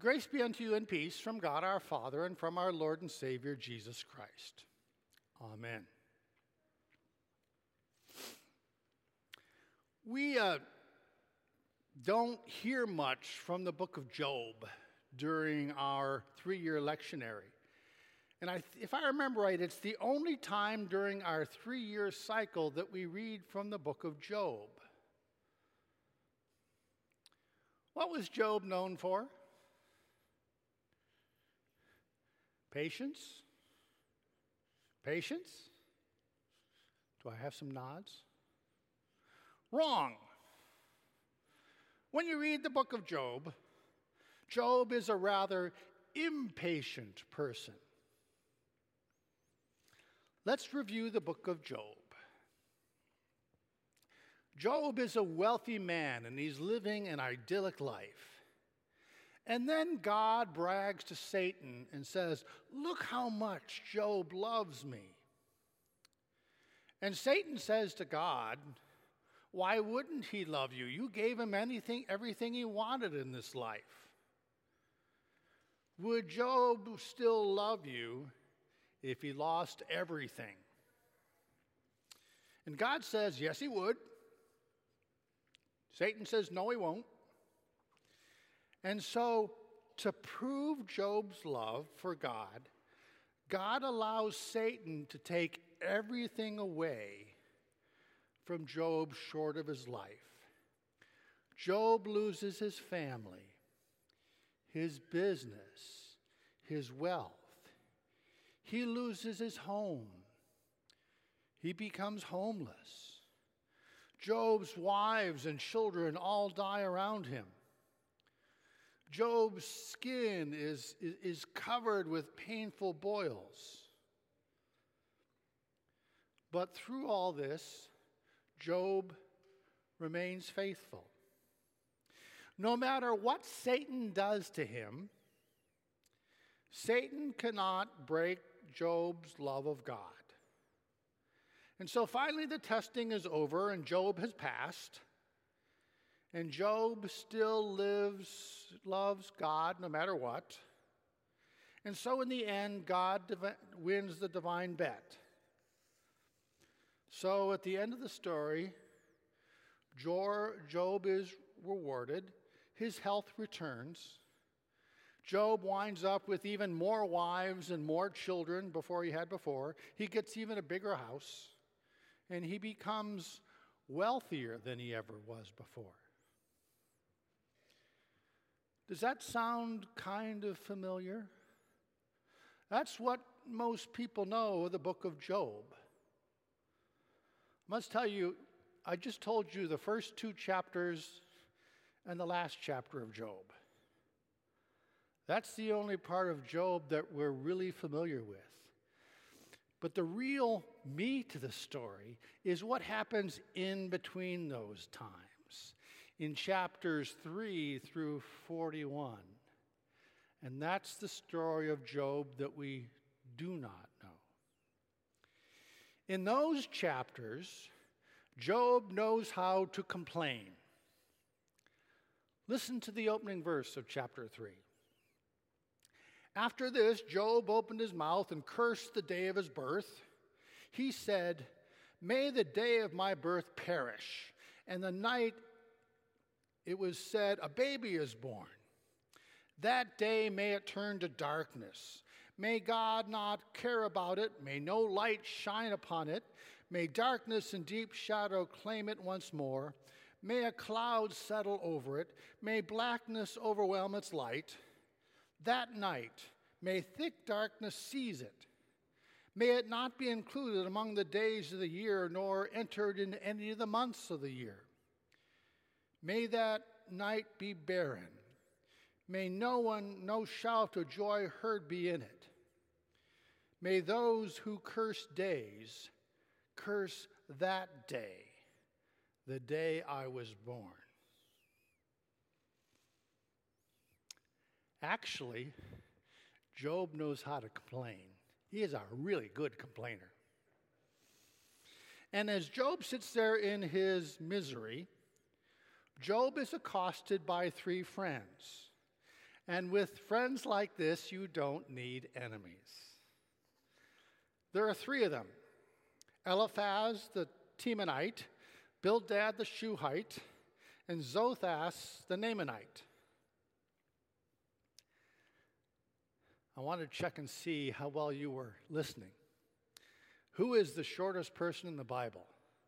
Grace be unto you and peace from God our Father and from our Lord and Savior Jesus Christ. Amen. We don't hear much from the book of Job during our 3-year lectionary. And if I remember right, it's the only time during our 3-year cycle that we read from the book of Job. What was Job known for? Patience? Patience? Do I have some nods? Wrong. When you read the book of Job, Job is a rather impatient person. Let's review the book of Job. Job is a wealthy man, and he's living an idyllic life. And then God brags to Satan and says, "Look how much Job loves me." And Satan says to God, "Why wouldn't he love you? You gave him everything he wanted in this life. Would Job still love you if he lost everything?" And God says, "Yes, he would." Satan says, "No, he won't." And so, to prove Job's love for God, God allows Satan to take everything away from Job short of his life. Job loses his family, his business, his wealth. He loses his home. He becomes homeless. Job's wives and children all die around him. Job's skin is covered with painful boils. But through all this, Job remains faithful. No matter what Satan does to him, Satan cannot break Job's love of God. And so finally the testing is over and Job has passed. And Job still loves God no matter what. And so in the end, God wins the divine bet. So at the end of the story, Job is rewarded. His health returns. Job winds up with even more wives and more children before he had before. He gets even a bigger house. And he becomes wealthier than he ever was before. Does that sound kind of familiar? That's what most people know of the book of Job. I must tell you, I just told you the first 2 chapters and the last chapter of Job. That's the only part of Job that we're really familiar with. But the real meat of the story is what happens in between those times, in chapters 3 through 41. And that's the story of Job that we do not know. In those chapters, Job knows how to complain. Listen to the opening verse of chapter 3. After this, Job opened his mouth and cursed the day of his birth. He said, "May the day of my birth perish, and the night it was said, a baby is born. That day may it turn to darkness. May God not care about it. May no light shine upon it. May darkness and deep shadow claim it once more. May a cloud settle over it. May blackness overwhelm its light. That night, may thick darkness seize it. May it not be included among the days of the year, nor entered in any of the months of the year. May that night be barren. May no shout of joy heard be in it. May those who curse days curse that day, the day I was born." Actually, Job knows how to complain. He is a really good complainer. And as Job sits there in his misery, Job is accosted by 3 friends. And with friends like this, you don't need enemies. There are three of them: Eliphaz the Temanite, Bildad the Shuhite, and Zophar the Naamanite. I wanted to check and see how well you were listening. Who is the shortest person in the Bible?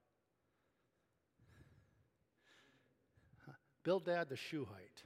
Bildad the Shuhite.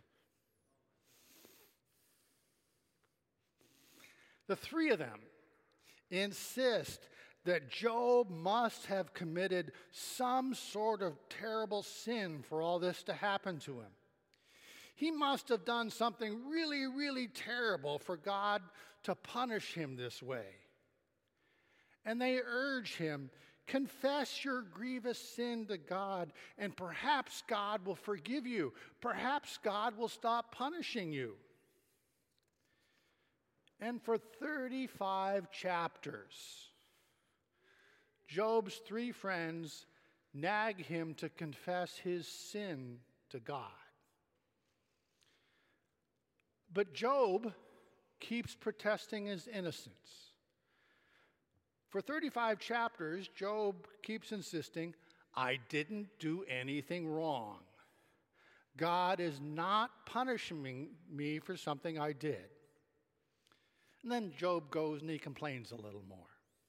The three of them insist that Job must have committed some sort of terrible sin for all this to happen to him. He must have done something really, really terrible for God to punish him this way. And they urge him, confess your grievous sin to God, and perhaps God will forgive you. Perhaps God will stop punishing you. And for 35 chapters, Job's three friends nag him to confess his sin to God. But Job keeps protesting his innocence. For 35 chapters, Job keeps insisting, I didn't do anything wrong. God is not punishing me for something I did. And then Job goes and he complains a little more.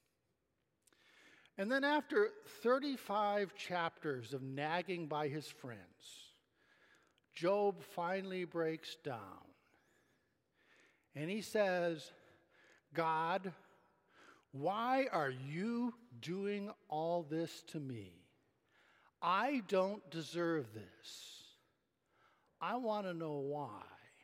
And then after 35 chapters of nagging by his friends, Job finally breaks down. And he says, God, why are you doing all this to me? I don't deserve this. I want to know why.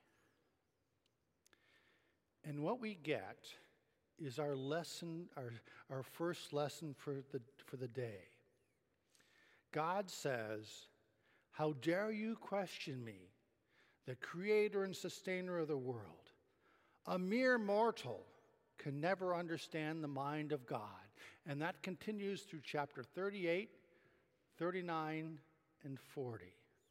And what we get is our lesson, our first lesson for the day. God says, how dare you question me, the creator and sustainer of the world? A mere mortal can never understand the mind of God. And that continues through chapter 38, 39, and 40.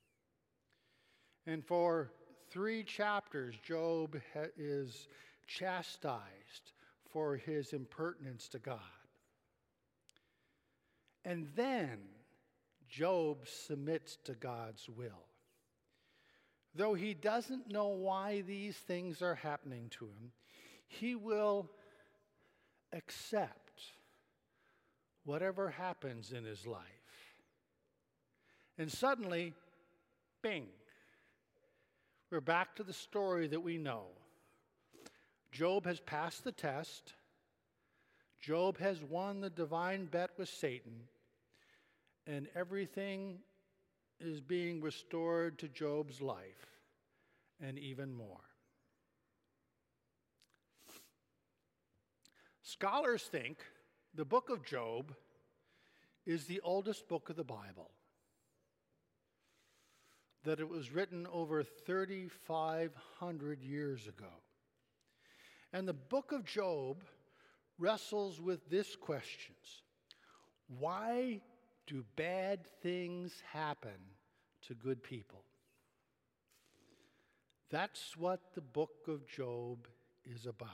And for 3 chapters, Job is chastised for his impertinence to God. And then Job submits to God's will. Though he doesn't know why these things are happening to him, he will accept whatever happens in his life. And suddenly, bing, we're back to the story that we know. Job has passed the test. Job has won the divine bet with Satan. And everything is being restored to Job's life, and even more. Scholars think the book of Job is the oldest book of the Bible, that it was written over 3,500 years ago. And the book of Job wrestles with this questions: why do bad things happen to good people? That's what the book of Job is about.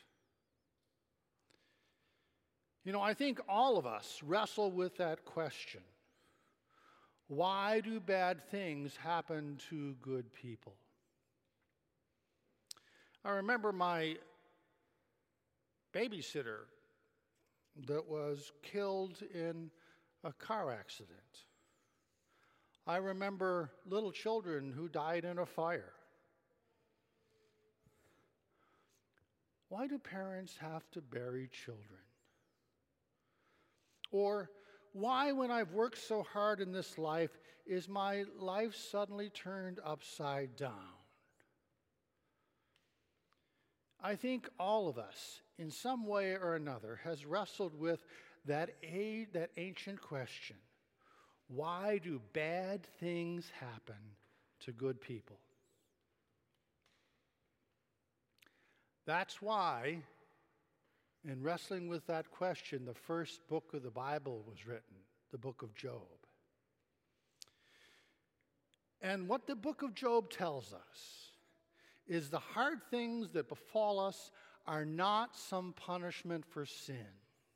You know, I think all of us wrestle with that question. Why do bad things happen to good people? I remember my babysitter that was killed in a car accident. I remember little children who died in a fire. Why do parents have to bury children? Or why, when I've worked so hard in this life, is my life suddenly turned upside down? I think all of us, in some way or another, has wrestled with that ancient question: why do bad things happen to good people? That's why, in wrestling with that question, the first book of the Bible was written, the book of Job. And what the book of Job tells us is the hard things that befall us are not some punishment for sin.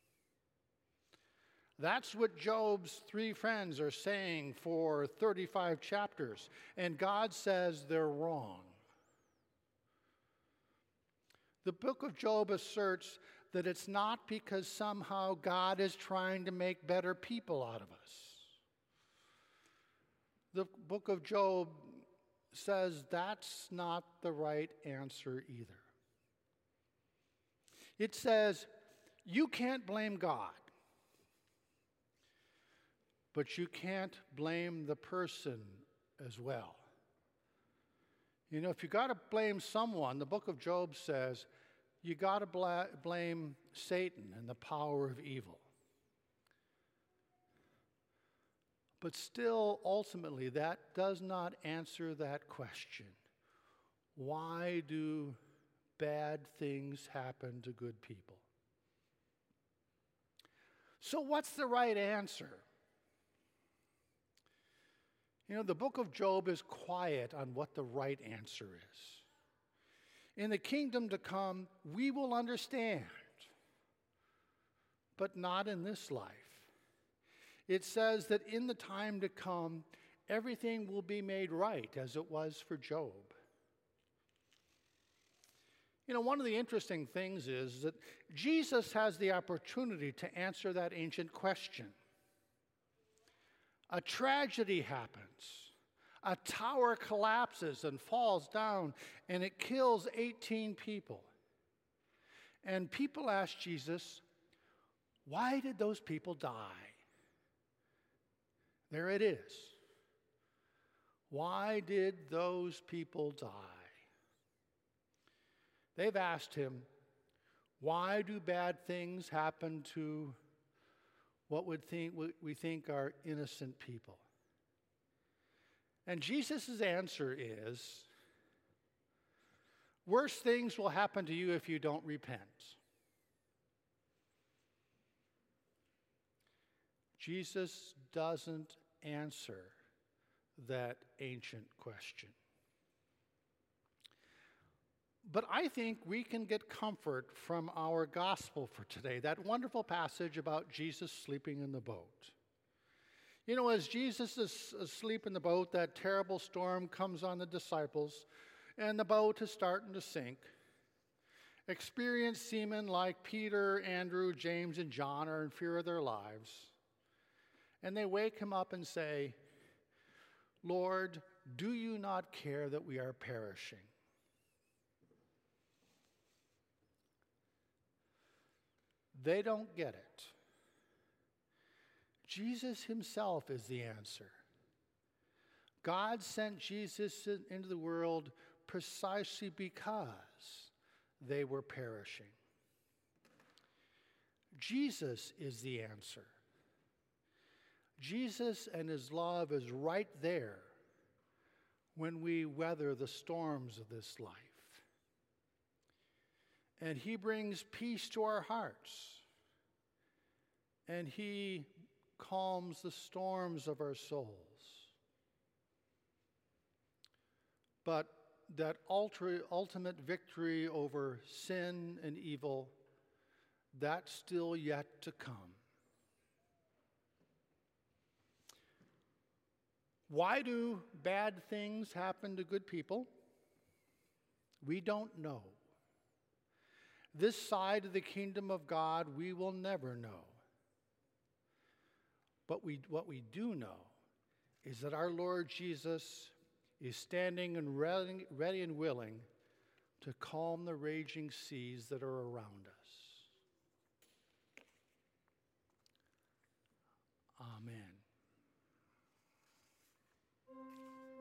That's what Job's three friends are saying for 35 chapters, and God says they're wrong. The book of Job asserts that it's not because somehow God is trying to make better people out of us. The book of Job says that's not the right answer either. It says, you can't blame God, but you can't blame the person as well. You know, if you got to blame someone, the book of Job says, you got to blame Satan and the power of evil. But still, ultimately, that does not answer that question. Why do bad things happen to good people? So what's the right answer? You know, the book of Job is quiet on what the right answer is. In the kingdom to come, we will understand, but not in this life. It says that in the time to come, everything will be made right as it was for Job. You know, one of the interesting things is that Jesus has the opportunity to answer that ancient question. A tragedy happens. A tower collapses and falls down, and it kills 18 people. And people ask Jesus, why did those people die? There it is. Why did those people die? They've asked him, why do bad things happen to what we think are innocent people? And Jesus' answer is, worse things will happen to you if you don't repent. Jesus doesn't answer that ancient question. But I think we can get comfort from our gospel for today, that wonderful passage about Jesus sleeping in the boat. You know, as Jesus is asleep in the boat, that terrible storm comes on the disciples, and the boat is starting to sink. Experienced seamen like Peter, Andrew, James, and John are in fear of their lives. And they wake him up and say, Lord, do you not care that we are perishing? They don't get it. Jesus himself is the answer. God sent Jesus into the world precisely because they were perishing. Jesus is the answer. Jesus and his love is right there when we weather the storms of this life. And he brings peace to our hearts. And he calms the storms of our souls. But that ultimate victory over sin and evil, that's still yet to come. Why do bad things happen to good people? We don't know. This side of the kingdom of God, we will never know. But what we do know is that our Lord Jesus is standing and ready and willing to calm the raging seas that are around us.